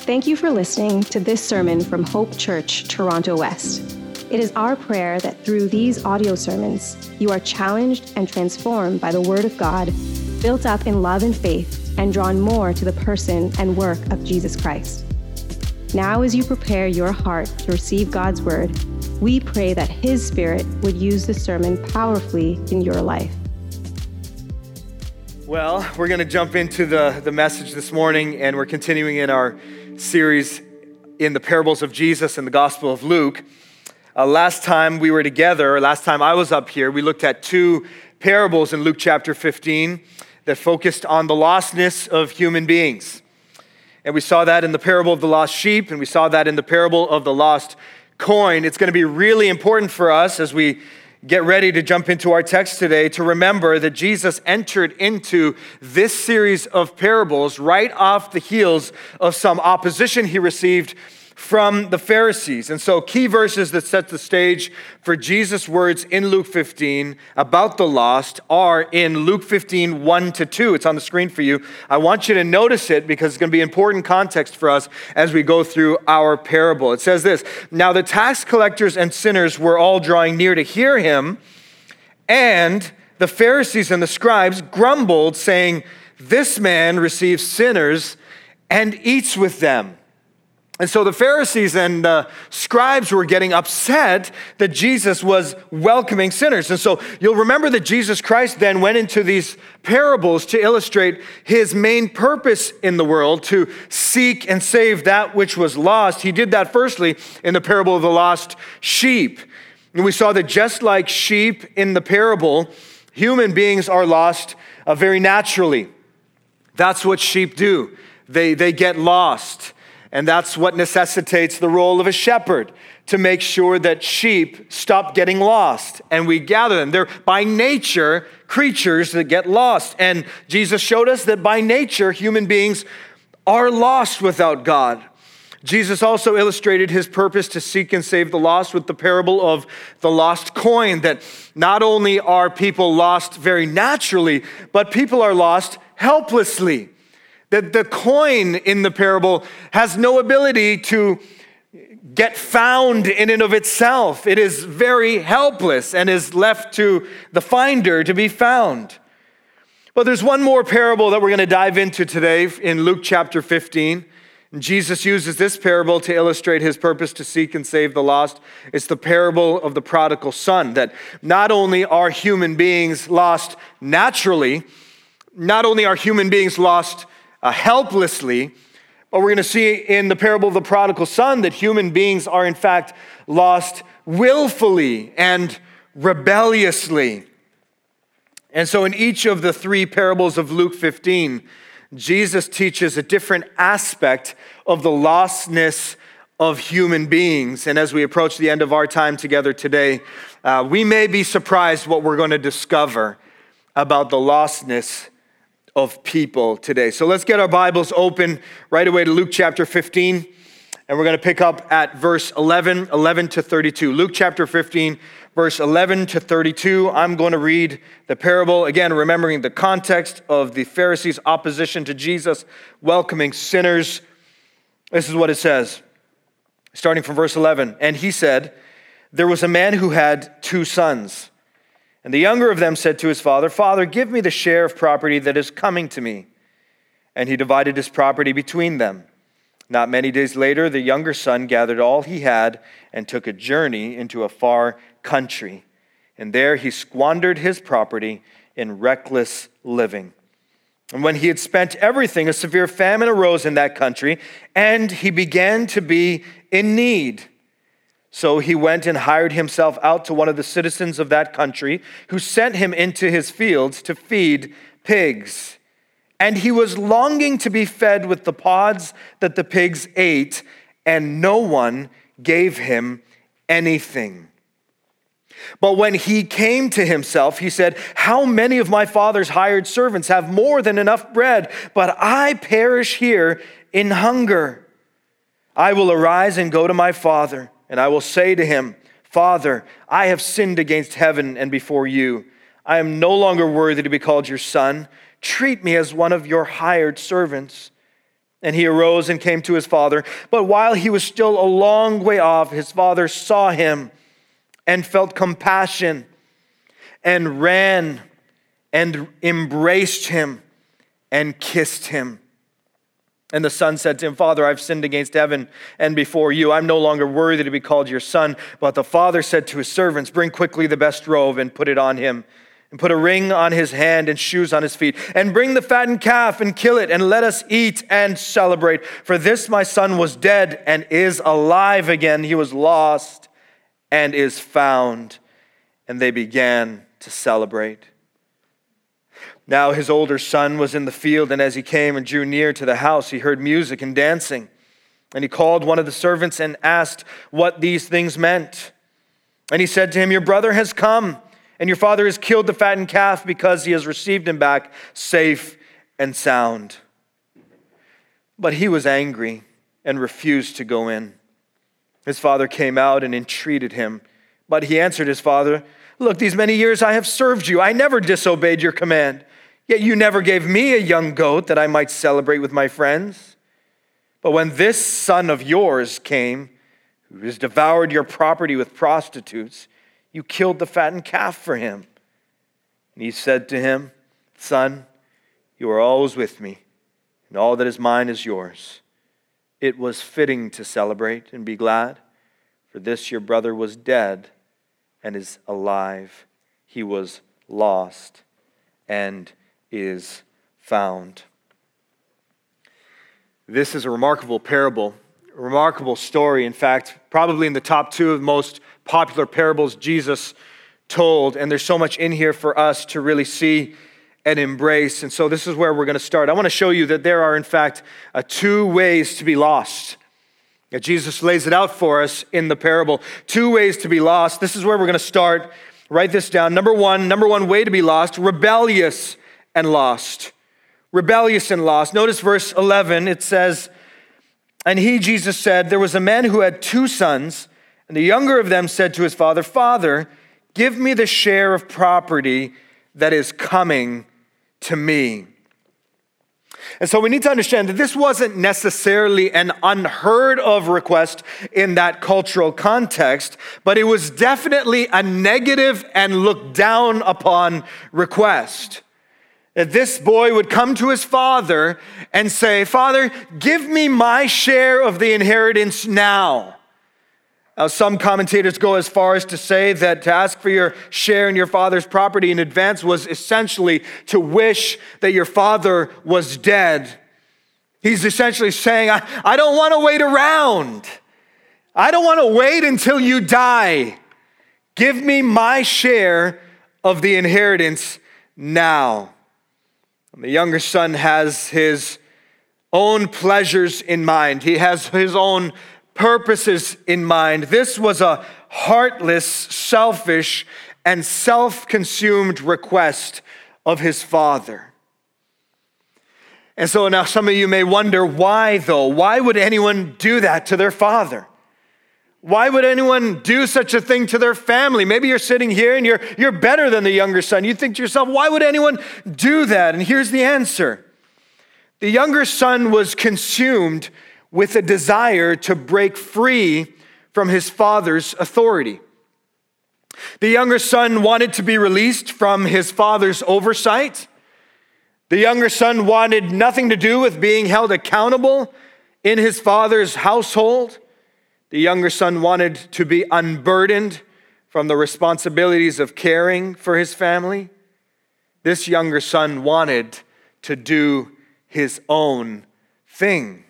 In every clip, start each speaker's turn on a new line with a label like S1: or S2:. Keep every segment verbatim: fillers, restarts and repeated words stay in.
S1: Thank you for listening to this sermon from Hope Church, Toronto West. It is our prayer that through these audio sermons, you are challenged and transformed by the Word of God, built up in love and faith, and drawn more to the person and work of Jesus Christ. Now, as you prepare your heart to receive God's Word, we pray that His Spirit would use the sermon powerfully in your life.
S2: Well, we're going to jump into the, the message this morning, and we're continuing in our series in the parables of Jesus and the Gospel of Luke. Uh, last time we were together, or last time I was up here, we looked at two parables in Luke chapter fifteen that focused on the lostness of human beings. And we saw that in the parable of the lost sheep, and we saw that in the parable of the lost coin. It's going to be really important for us as we get ready to jump into our text today to remember that Jesus entered into this series of parables right off the heels of some opposition he received from the Pharisees. And so key verses that set the stage for Jesus' words in Luke fifteen about the lost are in Luke fifteen, one to two. It's on the screen for you. I want you to notice it because it's going to be important context for us as we go through our parable. It says this: "Now the tax collectors and sinners were all drawing near to hear him, and the Pharisees and the scribes grumbled, saying, 'This man receives sinners and eats with them.'" And so the Pharisees and the scribes were getting upset that Jesus was welcoming sinners. And so you'll remember that Jesus Christ then went into these parables to illustrate his main purpose in the world, to seek and save that which was lost. He did that firstly in the parable of the lost sheep. And we saw that just like sheep in the parable, human beings are lost uh, very naturally. That's what sheep do. They, they get lost. And that's what necessitates the role of a shepherd, to make sure that sheep stop getting lost and we gather them. They're by nature creatures that get lost. And Jesus showed us that by nature human beings are lost without God. Jesus also illustrated his purpose to seek and save the lost with the parable of the lost coin, that not only are people lost very naturally, but people are lost helplessly. That the coin in the parable has no ability to get found in and of itself. It is very helpless and is left to the finder to be found. But there's one more parable that we're going to dive into today in Luke chapter fifteen. And Jesus uses this parable to illustrate his purpose to seek and save the lost. It's the parable of the prodigal son, that not only are human beings lost naturally, not only are human beings lost Uh, helplessly, but we're going to see in the parable of the prodigal son that human beings are in fact lost willfully and rebelliously. And so in each of the three parables of Luke fifteen, Jesus teaches a different aspect of the lostness of human beings. And as we approach the end of our time together today, uh, we may be surprised what we're going to discover about the lostness of people today. So let's get our Bibles open right away to Luke chapter fifteen, and we're going to pick up at verse eleven, eleven to thirty-two. Luke chapter fifteen, verse eleven to thirty-two. I'm going to read the parable, again, remembering the context of the Pharisees' opposition to Jesus welcoming sinners. This is what it says, starting from verse eleven. "And he said, 'There was a man who had two sons. And the younger of them said to his father, "Father, give me the share of property that is coming to me." And he divided his property between them. Not many days later, the younger son gathered all he had and took a journey into a far country. And there he squandered his property in reckless living. And when he had spent everything, a severe famine arose in that country, and he began to be in need. So he went and hired himself out to one of the citizens of that country, who sent him into his fields to feed pigs. And he was longing to be fed with the pods that the pigs ate, and no one gave him anything. But when he came to himself, he said, "How many of my father's hired servants have more than enough bread, but I perish here in hunger? I will arise and go to my father, and I will say to him, 'Father, I have sinned against heaven and before you. I am no longer worthy to be called your son. Treat me as one of your hired servants.' And he arose and came to his father. But while he was still a long way off, his father saw him and felt compassion and ran and embraced him and kissed him. And the son said to him, Father, I've sinned against heaven and before you. I'm no longer worthy to be called your son. But the father said to his servants, bring quickly the best robe and put it on him, and put a ring on his hand and shoes on his feet, and bring the fattened calf and kill it, and let us eat and celebrate. For this my son was dead and is alive again. He was lost and is found. And they began to celebrate. Now his older son was in the field, and as he came and drew near to the house, he heard music and dancing. And he called one of the servants and asked what these things meant. And he said to him, your brother has come, and your father has killed the fattened calf because he has received him back safe and sound. But he was angry and refused to go in. His father came out and entreated him. But he answered his father, look, these many years I have served you. I never disobeyed your command. Yet you never gave me a young goat that I might celebrate with my friends. But when this son of yours came, who has devoured your property with prostitutes, you killed the fattened calf for him. And he said to him, son, you are always with me, and all that is mine is yours. It was fitting to celebrate and be glad, for this your brother was dead and is alive. He was lost and is found. This is a remarkable parable, a remarkable story. In fact, probably in the top two of the most popular parables Jesus told. And there's so much in here for us to really see and embrace. And so this is where we're going to start. I want to show you that there are, in fact, uh, two ways to be lost. That Jesus lays it out for us in the parable. Two ways to be lost. This is where we're going to start. Write this down. Number one, number one way to be lost, rebellious and lost. Rebellious and lost. Notice verse eleven. It says, and he, Jesus, said, there was a man who had two sons, and the younger of them said to his father, Father, give me the share of property that is coming to me. And so we need to understand that this wasn't necessarily an unheard of request in that cultural context, but it was definitely a negative and looked down upon request. That this boy would come to his father and say, Father, give me my share of the inheritance now. Now, some commentators go as far as to say that to ask for your share in your father's property in advance was essentially to wish that your father was dead. He's essentially saying, I, I don't want to wait around. I don't want to wait until you die. Give me my share of the inheritance now. And the younger son has his own pleasures in mind. He has his own purposes in mind. This was a heartless, selfish, and self-consumed request of his father. And so now some of you may wonder, why though? Why would anyone do that to their father? Why would anyone do such a thing to their family? Maybe you're sitting here and you're, you're better than the younger son. You think to yourself, why would anyone do that? And here's the answer. The younger son was consumed with a desire to break free from his father's authority. The younger son wanted to be released from his father's oversight. The younger son wanted nothing to do with being held accountable in his father's household. The younger son wanted to be unburdened from the responsibilities of caring for his family. This younger son wanted to do his own thing.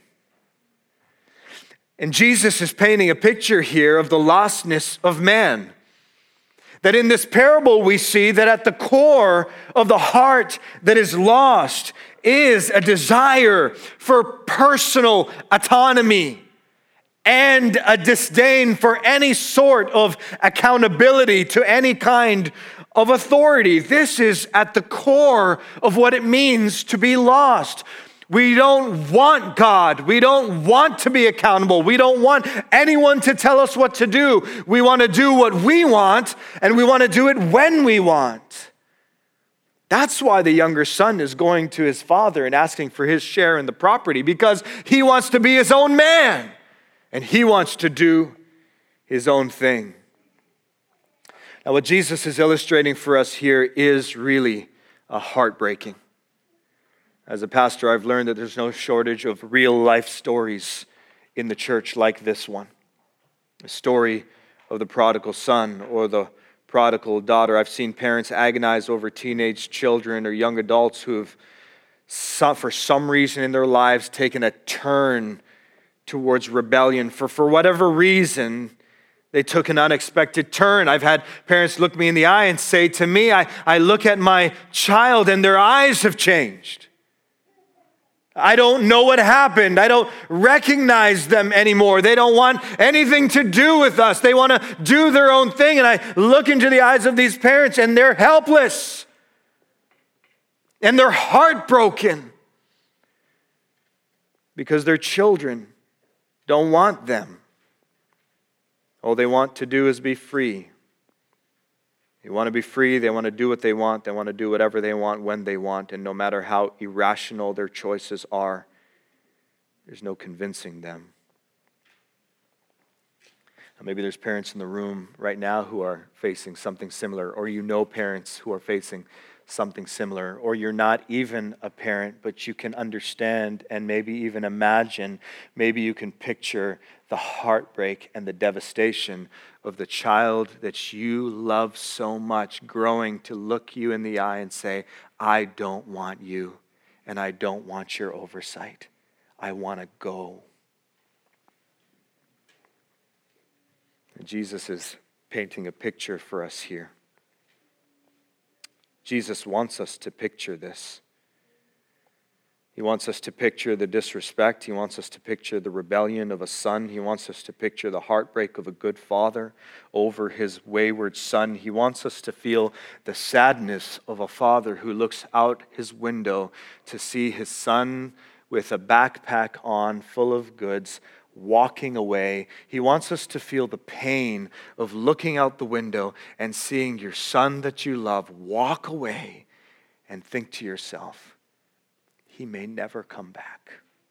S2: And Jesus is painting a picture here of the lostness of man. That in this parable we see that at the core of the heart that is lost is a desire for personal autonomy and a disdain for any sort of accountability to any kind of authority. This is at the core of what it means to be lost. We don't want God. We don't want to be accountable. We don't want anyone to tell us what to do. We want to do what we want, and we want to do it when we want. That's why the younger son is going to his father and asking for his share in the property, because he wants to be his own man and he wants to do his own thing. Now, what Jesus is illustrating for us here is really a heartbreaking. As a pastor, I've learned that there's no shortage of real life stories in the church like this one. The story of the prodigal son or the prodigal daughter. I've seen parents agonize over teenage children or young adults who have, for some reason in their lives, taken a turn towards rebellion. For, for whatever reason, they took an unexpected turn. I've had parents look me in the eye and say to me, I, I look at my child and their eyes have changed. I don't know what happened. I don't recognize them anymore. They don't want anything to do with us. They want to do their own thing. And I look into the eyes of these parents and they're helpless. And they're heartbroken because their children don't want them. All they want to do is be free. They want to be free. They want to do what they want. They want to do whatever they want when they want. And no matter how irrational their choices are, there's no convincing them. Now, maybe there's parents in the room right now who are facing something similar, or you know parents who are facing something similar, or you're not even a parent, but you can understand and maybe even imagine, maybe you can picture the heartbreak and the devastation of the child that you love so much growing to look you in the eye and say, I don't want you, and I don't want your oversight. I want to go. And Jesus is painting a picture for us here. Jesus wants us to picture this. He wants us to picture the disrespect. He wants us to picture the rebellion of a son. He wants us to picture the heartbreak of a good father over his wayward son. He wants us to feel the sadness of a father who looks out his window to see his son with a backpack on full of goods walking away. He wants us to feel the pain of looking out the window and seeing your son that you love walk away and think to yourself, he may never come back.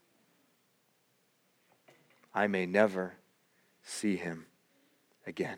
S2: I may never see him again.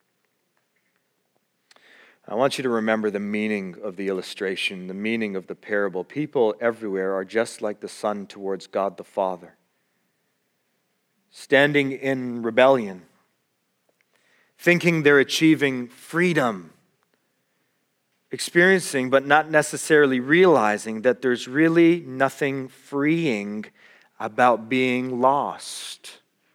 S2: I want you to remember the meaning of the illustration, the meaning of the parable. People everywhere are just like the son towards God the Father, standing in rebellion, thinking they're achieving freedom, experiencing but not necessarily realizing that there's really nothing freeing about being lost.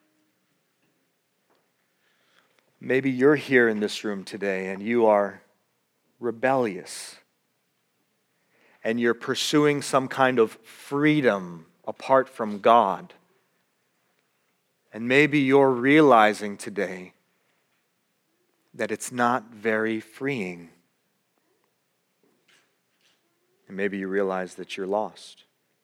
S2: Maybe you're here in this room today and you are rebellious and you're pursuing some kind of freedom apart from God. And maybe you're realizing today that it's not very freeing. And maybe you realize that you're lost.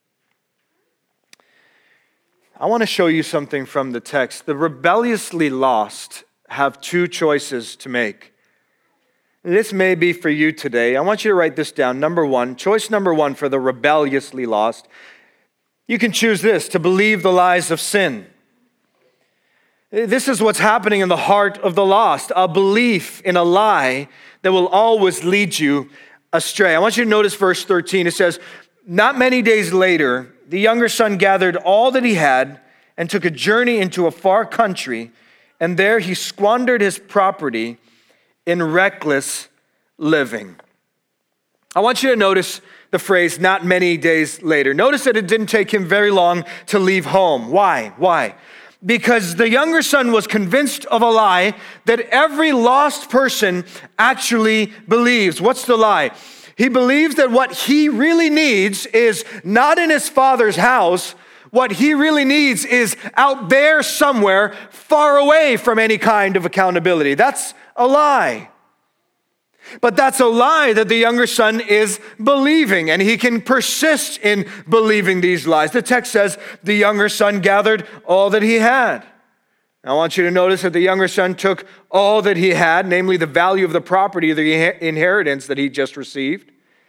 S2: I want to show you something from the text. The rebelliously lost have two choices to make. This may be for you today. I want you to write this down. Number one, choice number one for the rebelliously lost. You can choose this, to believe the lies of sin. This is what's happening in the heart of the lost, a belief in a lie that will always lead you astray. I want you to notice verse thirteen. It says, not many days later, the younger son gathered all that he had and took a journey into a far country, and there he squandered his property in reckless living. I want you to notice the phrase, not many days later. Notice that it didn't take him very long to leave home. Why? Why? Because the younger son was convinced of a lie that every lost person actually believes. What's the lie? He believes that what he really needs is not in his father's house. What he really needs is out there somewhere, far away from any kind of accountability. That's a lie. But that's a lie that the younger son is believing, and he can persist in believing these lies. The text says the younger son gathered all that he had. I want you to notice that the younger son took all that he had, namely the value of the property, the inheritance that he just received,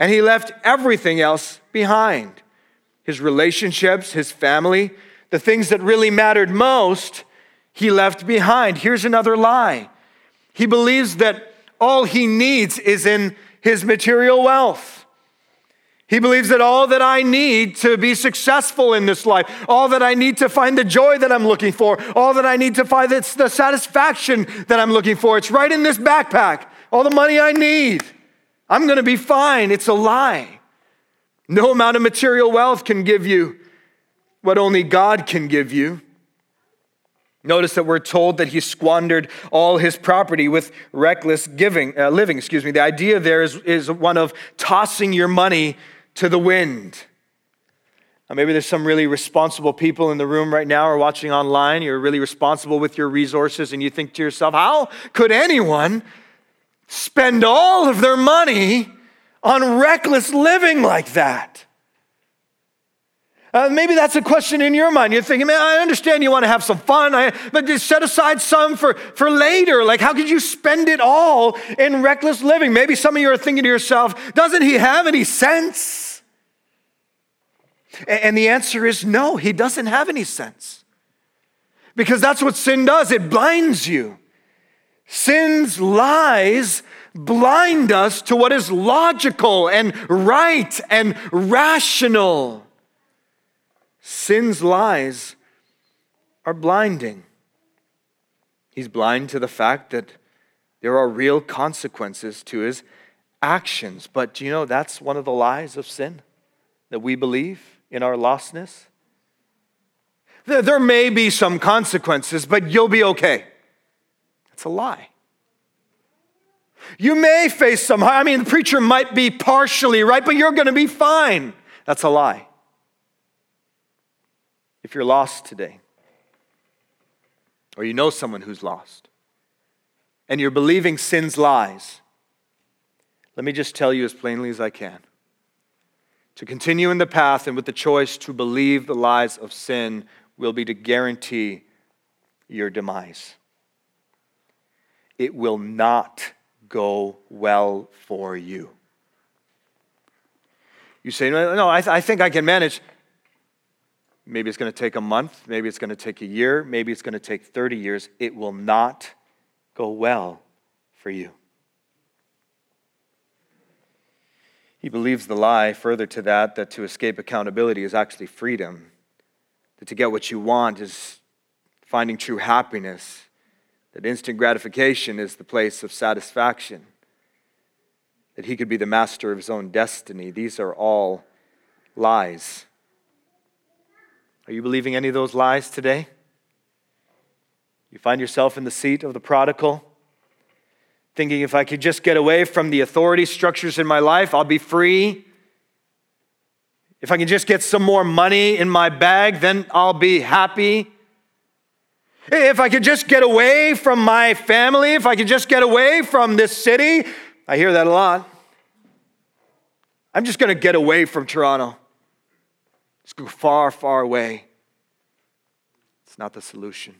S2: And he left everything else behind. His relationships, his family, the things that really mattered most, he left behind. Here's another lie. He believes that all he needs is in his material wealth. He believes that all that I need to be successful in this life, all that I need to find the joy that I'm looking for, all that I need to find the satisfaction that I'm looking for, it's right in this backpack. All the money I need. I'm going to be fine. It's a lie. No amount of material wealth can give you what only God can give you. Notice that we're told that he squandered all his property with reckless giving, uh, living. Excuse me. The idea there is, is one of tossing your money to the wind. Now, maybe there's some really responsible people in the room right now or watching online. You're really responsible with your resources, and you think to yourself, how could anyone spend all of their money on reckless living like that? Uh, maybe that's a question in your mind. You're thinking, man, I understand you want to have some fun, I, but just set aside some for, for later. Like, how could you spend it all in reckless living? Maybe some of you are thinking to yourself, doesn't he have any sense? And, and the answer is no, he doesn't have any sense. Because that's what sin does. It blinds you. Sin's lies blind us to what is logical and right and rational. Sin's lies are blinding. He's blind to the fact that there are real consequences to his actions. But do you know that's one of the lies of sin that we believe in our lostness? There may be some consequences, but you'll be okay. That's a lie. You may face some, I mean, the preacher might be partially right, but you're going to be fine. That's a lie. If you're lost today, or you know someone who's lost, and you're believing sin's lies, let me just tell you as plainly as I can. To continue in the path and with the choice to believe the lies of sin will be to guarantee your demise. It will not go well for you. You say, no, no I, th- I think I can manage. Maybe it's going to take a month. Maybe it's going to take a year. Maybe it's going to take thirty years. It will not go well for you. He believes the lie further to that, that to escape accountability is actually freedom. That to get what you want is finding true happiness. That instant gratification is the place of satisfaction. That he could be the master of his own destiny. These are all lies. Are you believing any of those lies today? You find yourself in the seat of the prodigal, thinking if I could just get away from the authority structures in my life, I'll be free. If I can just get some more money in my bag, then I'll be happy. If I could just get away from my family, if I could just get away from this city, I hear that a lot. I'm just going to get away from Toronto. Just go far, far away. It's not the solution.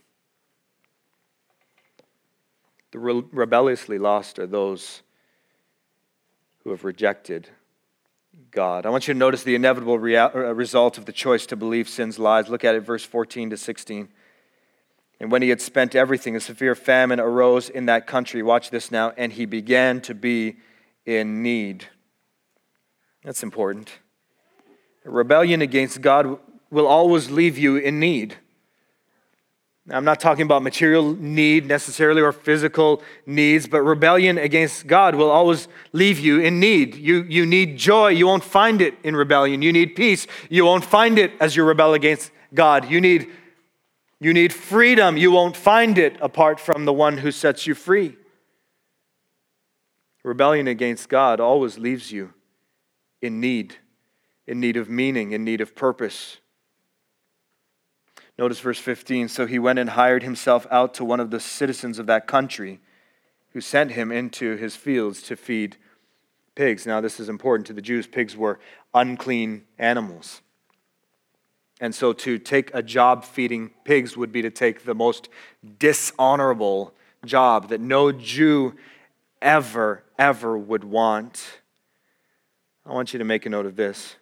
S2: The re- rebelliously lost are those who have rejected God. I want you to notice the inevitable rea- result of the choice to believe sin's lies. Look at it, verse fourteen to sixteen. And when he had spent everything, a severe famine arose in that country. Watch this now. And he began to be in need. That's important. A rebellion against God will always leave you in need. Now, I'm not talking about material need necessarily or physical needs, but rebellion against God will always leave you in need. You, you need joy. You won't find it in rebellion. You need peace. You won't find it as you rebel against God. You need, you need freedom. You won't find it apart from the one who sets you free. Rebellion against God always leaves you in need. In need of meaning, in need of purpose. Notice verse fifteen. So he went and hired himself out to one of the citizens of that country, who sent him into his fields to feed pigs. Now this is important to the Jews. Pigs were unclean animals. And so to take a job feeding pigs would be to take the most dishonorable job that no Jew ever, ever would want. I want you to make a note of this.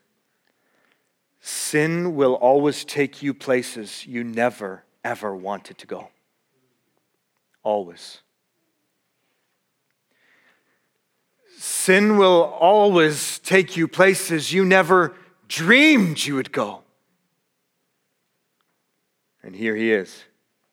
S2: Sin will always take you places you never, ever wanted to go. Always. Sin will always take you places you never dreamed you would go. And here he is,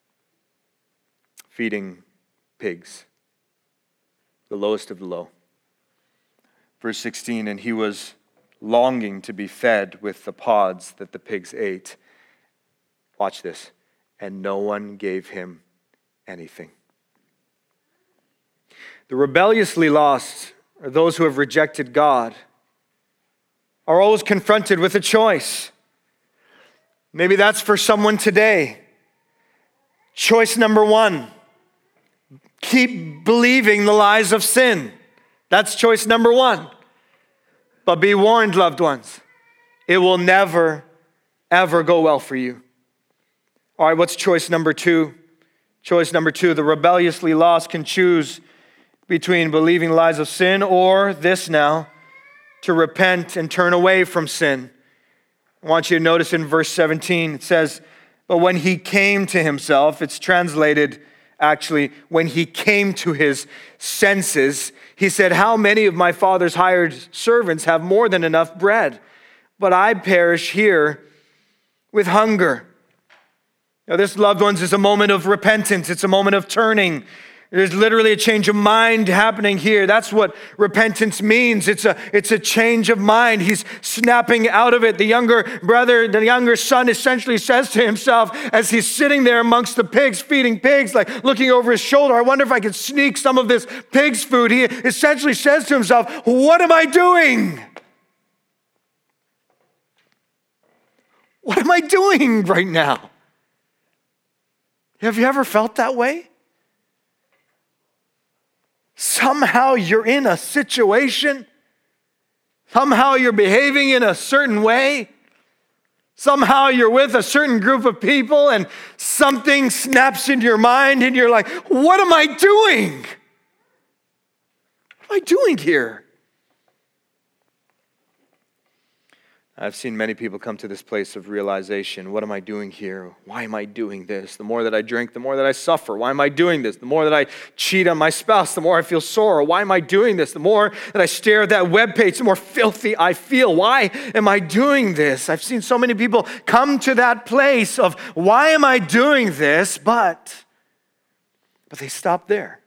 S2: feeding pigs, the lowest of the low. Verse sixteen, and he was longing to be fed with the pods that the pigs ate. Watch this. And no one gave him anything. The rebelliously lost, or those who have rejected God, are always confronted with a choice. Maybe that's for someone today. Choice number one, keep believing the lies of sin. That's choice number one. But be warned, loved ones, it will never, ever go well for you. All right, what's choice number two? Choice number two, the rebelliously lost can choose between believing lies of sin or this now, to repent and turn away from sin. I want you to notice in verse seventeen, it says, but when he came to himself, it's translated actually, when he came to his senses, he said, how many of my father's hired servants have more than enough bread, but I perish here with hunger. Now, this, loved ones, is a moment of repentance. It's a moment of turning. There's literally a change of mind happening here. That's what repentance means. It's a, it's a change of mind. He's snapping out of it. The younger brother, the younger son essentially says to himself as he's sitting there amongst the pigs, feeding pigs, like looking over his shoulder, I wonder if I could sneak some of this pig's food. He essentially says to himself, what am I doing? What am I doing right now? Have you ever felt that way? Somehow you're in a situation. Somehow you're behaving in a certain way. Somehow you're with a certain group of people and something snaps in your mind and you're like, what am I doing? What am I doing here? I've seen many people come to this place of realization. What am I doing here? Why am I doing this? The more that I drink, the more that I suffer. Why am I doing this? The more that I cheat on my spouse, the more I feel sore. Why am I doing this? The more that I stare at that webpage, the more filthy I feel. Why am I doing this? I've seen so many people come to that place of, why am I doing this? But, but they stop there.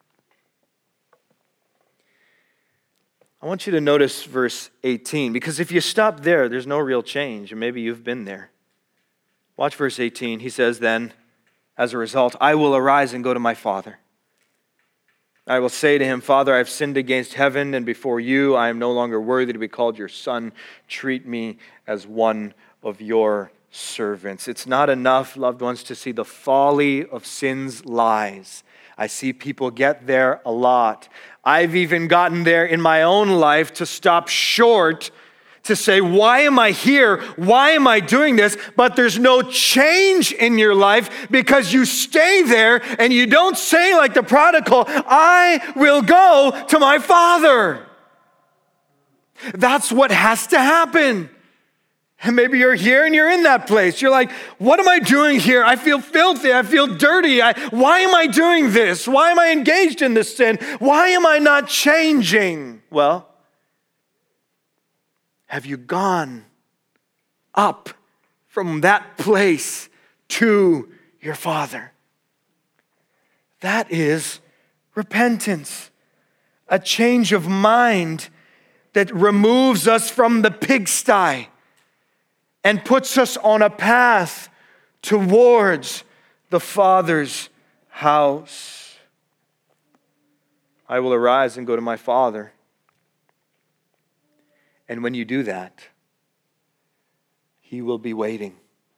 S2: I want you to notice verse eighteen, because if you stop there, there's no real change, and maybe you've been there. Watch verse eighteen. He says then, as a result, I will arise and go to my father. I will say to him, Father, I have sinned against heaven and before you. I am no longer worthy to be called your son. Treat me as one of your servants. It's not enough, loved ones, to see the folly of sin's lies. I see people get there a lot. I've even gotten there in my own life to stop short, to say, why am I here? Why am I doing this? But there's no change in your life because you stay there and you don't say like the prodigal, I will go to my father. That's what has to happen. And maybe you're here and you're in that place. You're like, what am I doing here? I feel filthy. I feel dirty. I, why am I doing this? Why am I engaged in this sin? Why am I not changing? Well, have you gone up from that place to your Father? That is repentance, a change of mind that removes us from the pigsty and puts us on a path towards the Father's house. I will arise and go to my Father. And when you do that, He will be waiting.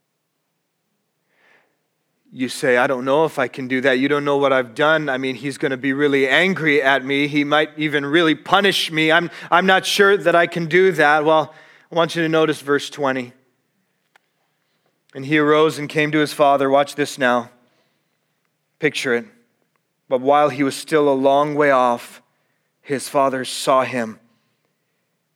S2: You say, I don't know if I can do that. You don't know what I've done. I mean, He's going to be really angry at me. He might even really punish me. I'm, I'm not sure that I can do that. Well, I want you to notice verse twenty. And he arose and came to his father. Watch this now. Picture it. But while he was still a long way off, his father saw him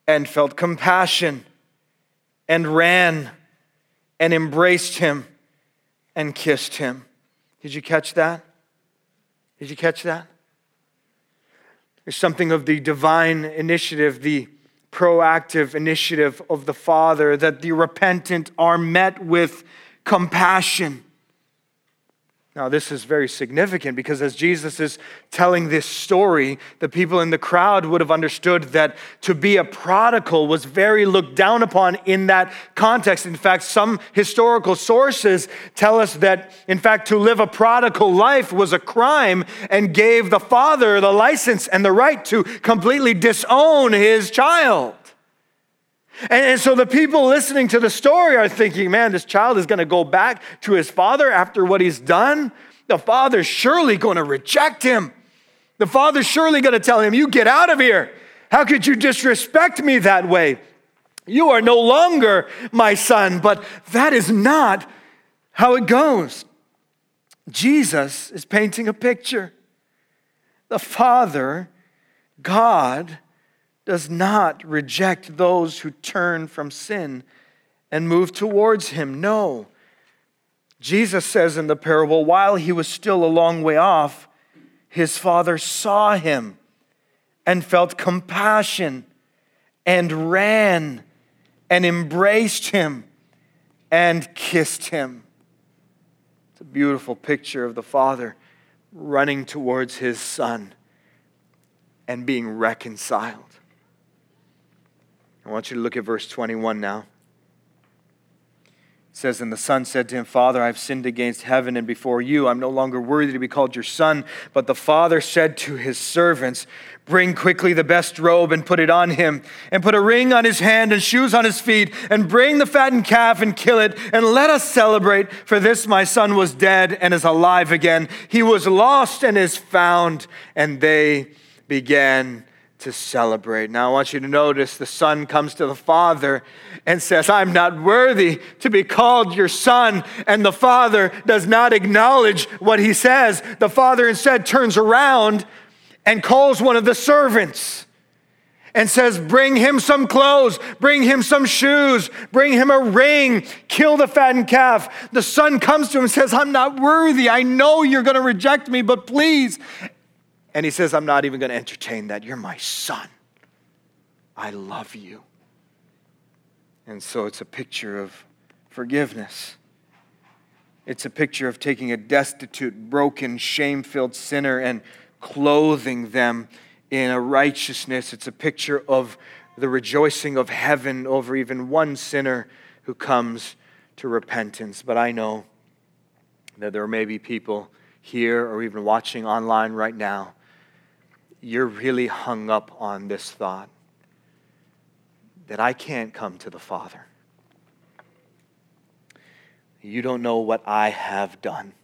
S2: and felt compassion and ran and embraced him and kissed him. Did you catch that? Did you catch that? There's something of the divine initiative, the proactive initiative of the Father, that the repentant are met with compassion. Now, this is very significant because as Jesus is telling this story, the people in the crowd would have understood that to be a prodigal was very looked down upon in that context. In fact, some historical sources tell us that, in fact, to live a prodigal life was a crime and gave the father the license and the right to completely disown his child. And, and so the people listening to the story are thinking, man, this child is going to go back to his father after what he's done. The father's surely going to reject him. The father's surely going to tell him, you get out of here. How could you disrespect me that way? You are no longer my son. But that is not how it goes. Jesus is painting a picture. The Father, God, does not reject those who turn from sin and move towards him. No. Jesus says in the parable, while he was still a long way off, his father saw him and felt compassion and ran and embraced him and kissed him. It's a beautiful picture of the Father running towards his Son and being reconciled. I want you to look at verse twenty-one now. It says, and the son said to him, Father, I have sinned against heaven and before you. I'm no longer worthy to be called your son. But the father said to his servants, bring quickly the best robe and put it on him, and put a ring on his hand and shoes on his feet, and bring the fattened calf and kill it, and let us celebrate. For this my son was dead and is alive again. He was lost and is found. And they began to celebrate. Now I want you to notice the son comes to the father and says, I'm not worthy to be called your son. And the father does not acknowledge what he says. The father instead turns around and calls one of the servants and says, bring him some clothes, bring him some shoes, bring him a ring, kill the fattened calf. The son comes to him and says, I'm not worthy. I know you're going to reject me, but please. And he says, I'm not even going to entertain that. You're my son. I love you. And so it's a picture of forgiveness. It's a picture of taking a destitute, broken, shame-filled sinner and clothing them in a righteousness. It's a picture of the rejoicing of heaven over even one sinner who comes to repentance. But I know that there may be people here or even watching online right now, you're really hung up on this thought that I can't come to the Father. You don't know what I have done.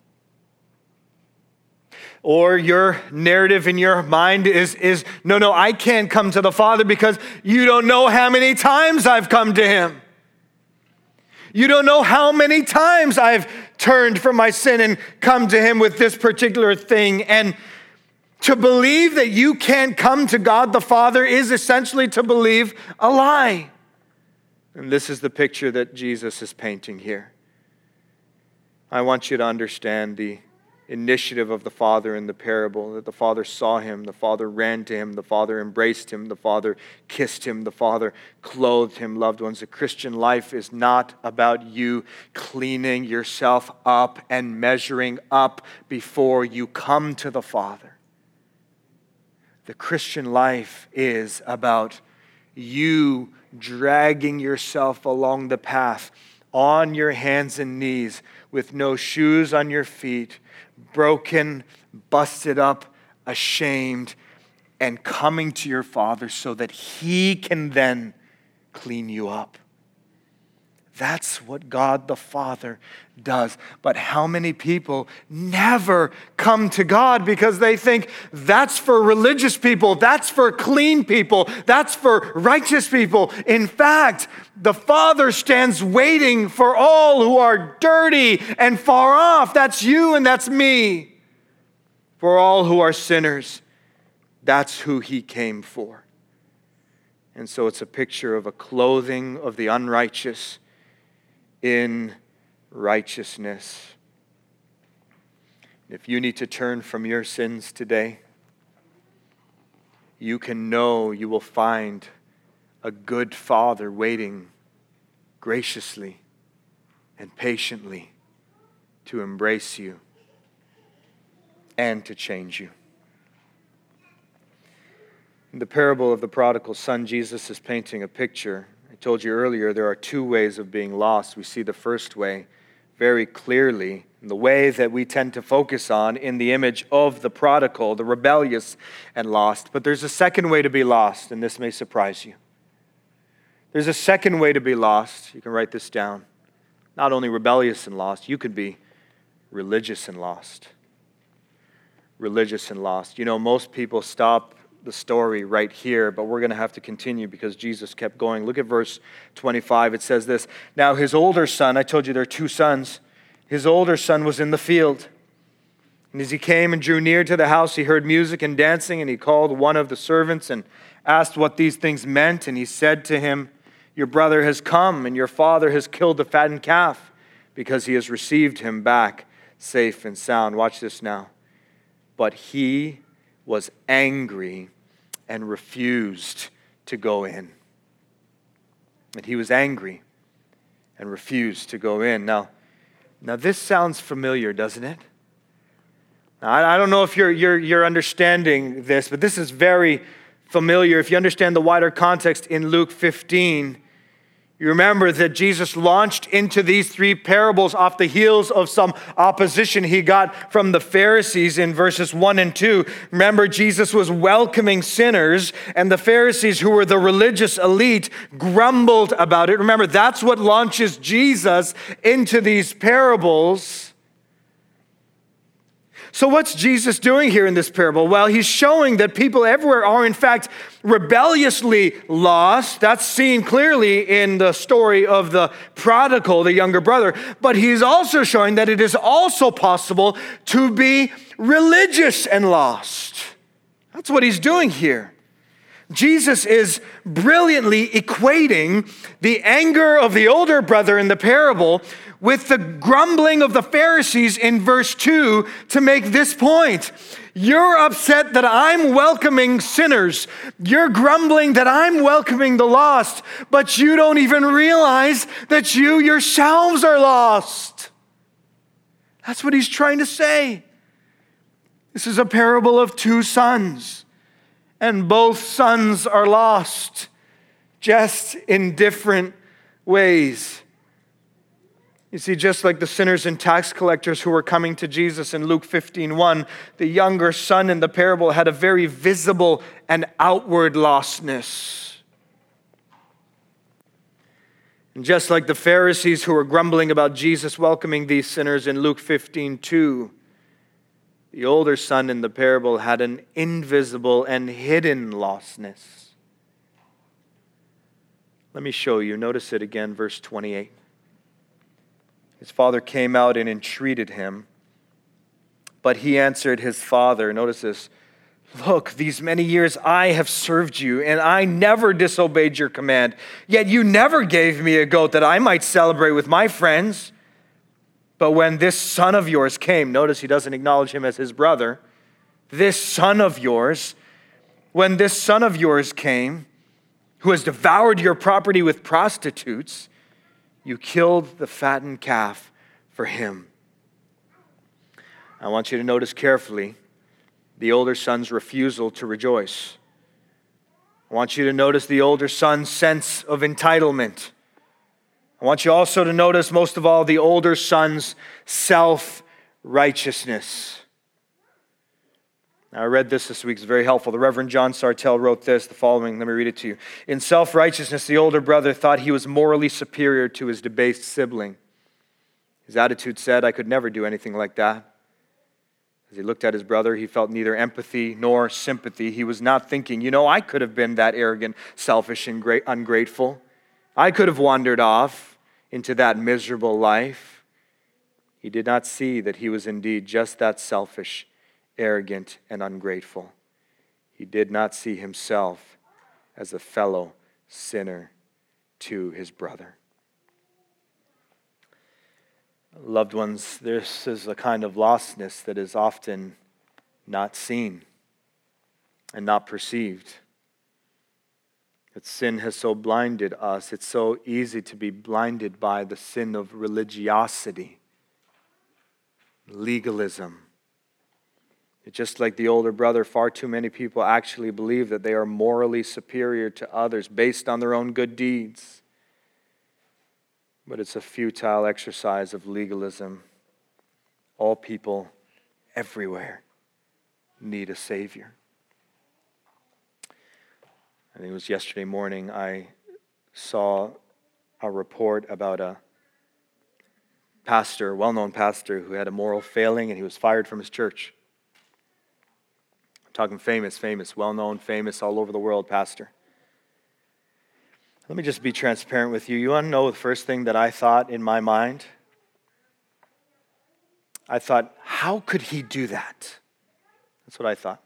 S2: Or your narrative in your mind is, is no, no, I can't come to the Father because you don't know how many times I've come to him. You don't know how many times I've turned from my sin and come to him with this particular thing. And to believe that you can't come to God the Father is essentially to believe a lie. And this is the picture that Jesus is painting here. I want you to understand the initiative of the Father in the parable, that the Father saw him, the Father ran to him, the Father embraced him, the Father kissed him, the Father clothed him. Loved ones, the Christian life is not about you cleaning yourself up and measuring up before you come to the Father. The Christian life is about you dragging yourself along the path on your hands and knees with no shoes on your feet, broken, busted up, ashamed, and coming to your Father so that he can then clean you up. That's what God the Father does. But how many people never come to God because they think that's for religious people, that's for clean people, that's for righteous people. In fact, the Father stands waiting for all who are dirty and far off. That's you and that's me. For all who are sinners, that's who he came for. And so it's a picture of a clothing of the unrighteous in righteousness. If you need to turn from your sins today, you can know you will find a good Father waiting graciously and patiently to embrace you and to change you. In the parable of the prodigal son, Jesus is painting a picture. I told you earlier there are two ways of being lost. We see the first way very clearly, the way that we tend to focus on in the image of the prodigal, the rebellious and lost. But there's a second way to be lost, and this may surprise you. There's a second way to be lost. You can write this down. Not only rebellious and lost, you could be religious and lost. Religious and lost. You know, most people stop the story right here, but we're going to have to continue because Jesus kept going. Look at verse twenty-five. It says this, "Now his older son," I told you there are two sons, "his older son was in the field. And as he came and drew near to the house, he heard music and dancing, and he called one of the servants and asked what these things meant. And he said to him, 'Your brother has come, and your father has killed the fattened calf, because he has received him back safe and sound.'" Watch this now. "But he was angry and refused to go in." And he was angry and refused to go in. Now, now this sounds familiar, doesn't it? Now, I, I don't know if you're, you're, you're understanding this, but this is very familiar. If you understand the wider context in Luke fifteen, you remember that Jesus launched into these three parables off the heels of some opposition he got from the Pharisees in verses one and two. Remember, Jesus was welcoming sinners, and the Pharisees, who were the religious elite, grumbled about it. Remember, that's what launches Jesus into these parables. So what's Jesus doing here in this parable? Well, he's showing that people everywhere are in fact rebelliously lost. That's seen clearly in the story of the prodigal, the younger brother. But he's also showing that it is also possible to be religious and lost. That's what he's doing here. Jesus is brilliantly equating the anger of the older brother in the parable with the grumbling of the Pharisees in verse two to make this point. You're upset that I'm welcoming sinners. You're grumbling that I'm welcoming the lost, but you don't even realize that you yourselves are lost. That's what he's trying to say. This is a parable of two sons, and both sons are lost, just in different ways. You see, just like the sinners and tax collectors who were coming to Jesus in Luke fifteen one, the younger son in the parable had a very visible and outward lostness. And just like the Pharisees who were grumbling about Jesus welcoming these sinners in Luke fifteen two, the older son in the parable had an invisible and hidden lostness. Let me show you. Notice it again, verse twenty-eight. His father came out and entreated him, but he answered his father, notice this, "Look, these many years I have served you, and I never disobeyed your command. Yet you never gave me a goat that I might celebrate with my friends. But when this son of yours came," notice he doesn't acknowledge him as his brother, "this son of yours, when this son of yours came, who has devoured your property with prostitutes, you killed the fattened calf for him." I want you to notice carefully the older son's refusal to rejoice. I want you to notice the older son's sense of entitlement. I want you also to notice, most of all, the older son's self-righteousness. Now, I read this this week. It's very helpful. The Reverend John Sartell wrote this, the following. Let me read it to you. "In self-righteousness, the older brother thought he was morally superior to his debased sibling. His attitude said, 'I could never do anything like that.' As he looked at his brother, he felt neither empathy nor sympathy. He was not thinking, you know, I could have been that arrogant, selfish, and great, ungrateful. I could have wandered off into that miserable life." He did not see that he was indeed just that selfish, arrogant, and ungrateful. He did not see himself as a fellow sinner to his brother. Loved ones, this is a kind of lostness that is often not seen and not perceived. That sin has so blinded us. It's so easy to be blinded by the sin of religiosity, legalism. It's just like the older brother, far too many people actually believe that they are morally superior to others based on their own good deeds. But it's a futile exercise of legalism. All people everywhere need a Savior. I think it was yesterday morning I saw a report about a pastor, well-known pastor, who had a moral failing and he was fired from his church. I'm talking famous, famous, well-known, famous, all over the world pastor. Let me just be transparent with you. You want to know the first thing that I thought in my mind? I thought, how could he do that? That's what I thought.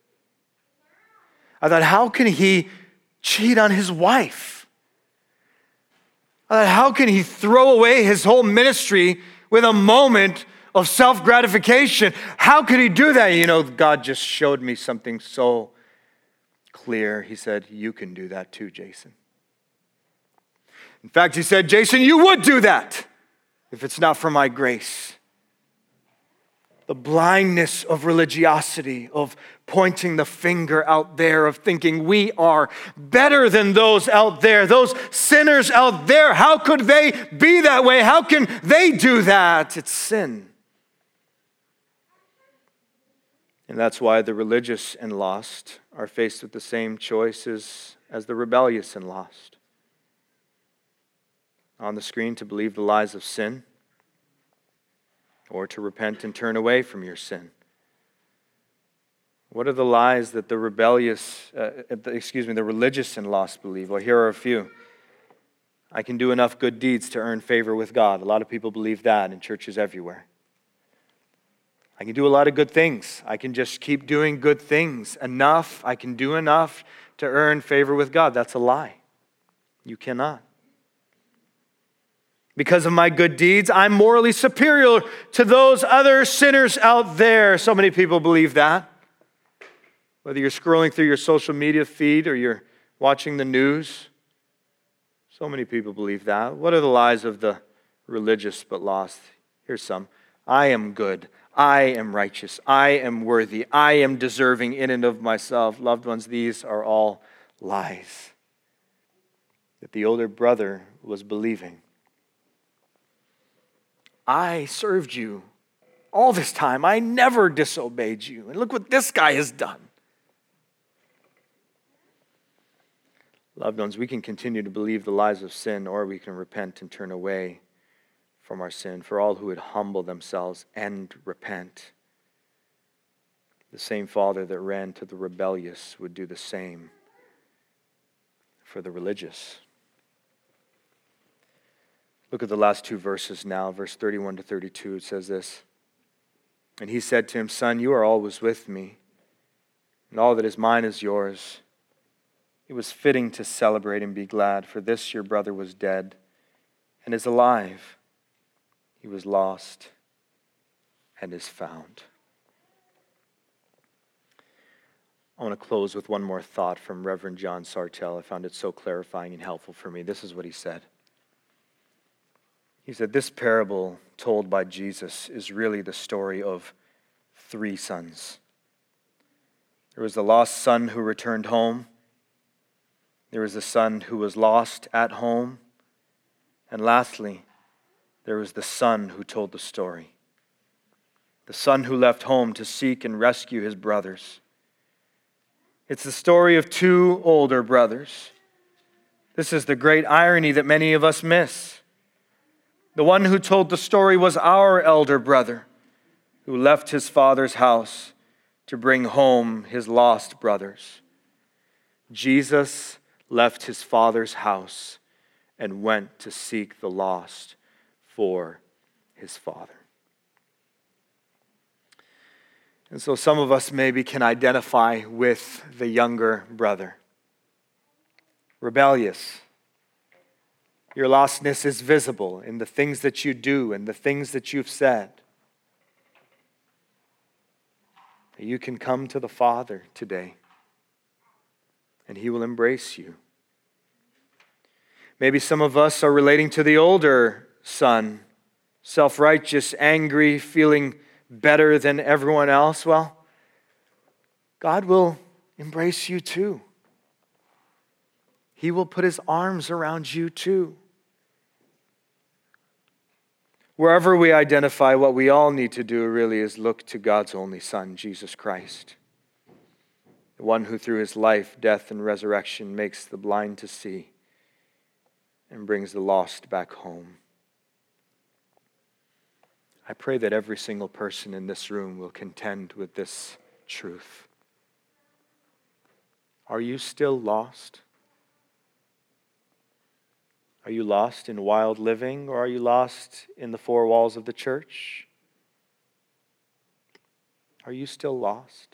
S2: I thought, how can he cheat on his wife? I thought, how can he throw away his whole ministry with a moment of self-gratification? How could he do that? You know, God just showed me something so clear. He said, you can do that too, Jason. In fact, he said, Jason, you would do that if it's not for my grace. The blindness of religiosity, of pointing the finger out there, of thinking we are better than those out there, those sinners out there. How could they be that way? How can they do that? It's sin. And that's why the religious and lost are faced with the same choices as the rebellious and lost. On the screen, to believe the lies of sin, or to repent and turn away from your sin. What are the lies that the rebellious, uh, excuse me, the religious and lost believe? Well, here are a few. I can do enough good deeds to earn favor with God. A lot of people believe that in churches everywhere. I can do a lot of good things. I can just keep doing good things enough. I can do enough to earn favor with God. That's a lie. You cannot. Because of my good deeds, I'm morally superior to those other sinners out there. So many people believe that. Whether you're scrolling through your social media feed or you're watching the news, so many people believe that. What are the lies of the religious but lost? Here's some. I am good. I am righteous. I am worthy. I am deserving in and of myself. Loved ones, these are all lies that the older brother was believing. I served you all this time. I never disobeyed you. And look what this guy has done. Loved ones, we can continue to believe the lies of sin, or we can repent and turn away from our sin. For all who would humble themselves and repent, the same Father that ran to the rebellious would do the same for the religious. Look at the last two verses now, verse thirty-one to thirty-two. It says this. And he said to him, Son, you are always with me, and all that is mine is yours. It was fitting to celebrate and be glad, for this your brother was dead and is alive. He was lost and is found. I want to close with one more thought from Reverend John Sartell. I found it so clarifying and helpful for me. This is what he said. He said, this parable told by Jesus is really the story of three sons. There was the lost son who returned home. There was the son who was lost at home. And lastly, there was the son who told the story. The son who left home to seek and rescue his brothers. It's the story of two older brothers. This is the great irony that many of us miss. The one who told the story was our elder brother, who left his father's house to bring home his lost brothers. Jesus left his father's house and went to seek the lost for his father. And so some of us maybe can identify with the younger brother. rebellious. Your lostness is visible in the things that you do and the things that you've said. You can come to the Father today, and He will embrace you. Maybe some of us are relating to the older son, self-righteous, angry, feeling better than everyone else. Well, God will embrace you too. He will put His arms around you too. Wherever we identify, what we all need to do really is look to God's only Son, Jesus Christ, the one who through His life, death, and resurrection makes the blind to see and brings the lost back home. I pray that every single person in this room will contend with this truth. Are you still lost? Are you lost in wild living, or are you lost in the four walls of the church? Are you still lost?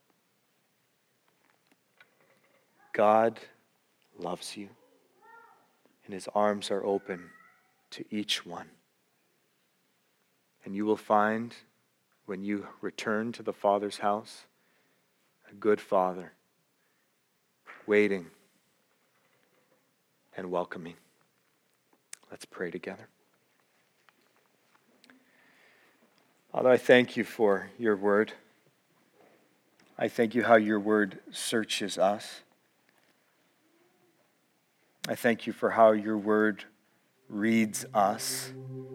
S2: God loves you, and His arms are open to each one. And you will find, when you return to the Father's house, a good Father waiting and welcoming. Let's pray together. Father, I thank you for your word. I thank you how your word searches us. I thank you for how your word reads us.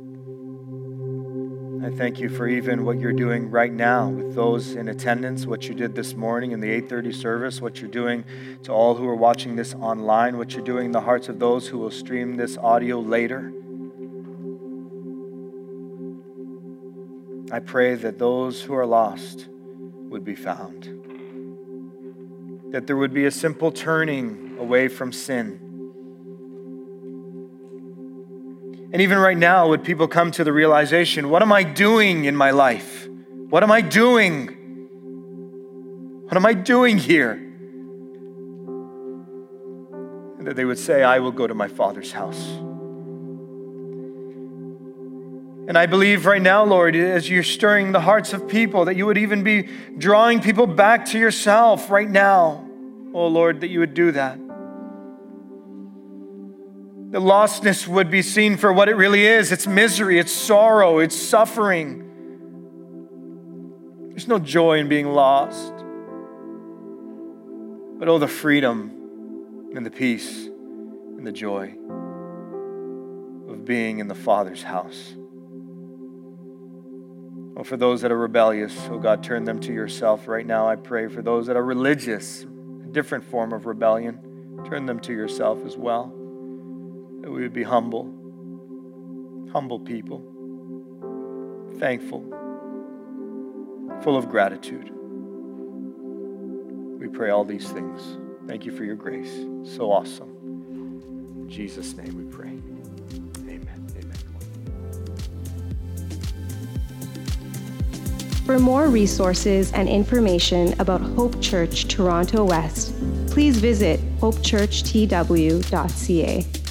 S2: I thank you for even what you're doing right now with those in attendance, what you did this morning in the eight thirty service, what you're doing to all who are watching this online, what you're doing in the hearts of those who will stream this audio later. I pray that those who are lost would be found, that there would be a simple turning away from sin. And even right now, would people come to the realization, what am I doing in my life? What am I doing? What am I doing here? And that they would say, I will go to my Father's house. And I believe right now, Lord, as you're stirring the hearts of people, that you would even be drawing people back to yourself right now. Oh, Lord, that you would do that. The lostness would be seen for what it really is. It's misery, it's sorrow, it's suffering. There's no joy in being lost. But oh, the freedom and the peace and the joy of being in the Father's house. Oh, for those that are rebellious, oh God, turn them to yourself right now. I pray for those that are religious, a different form of rebellion, turn them to yourself as well. That we would be humble, humble people, thankful, full of gratitude. We pray all these things. Thank you for your grace. So awesome. In Jesus' name we pray. Amen. Amen.
S1: For more resources and information about Hope Church Toronto West, please visit hope church t w dot c a.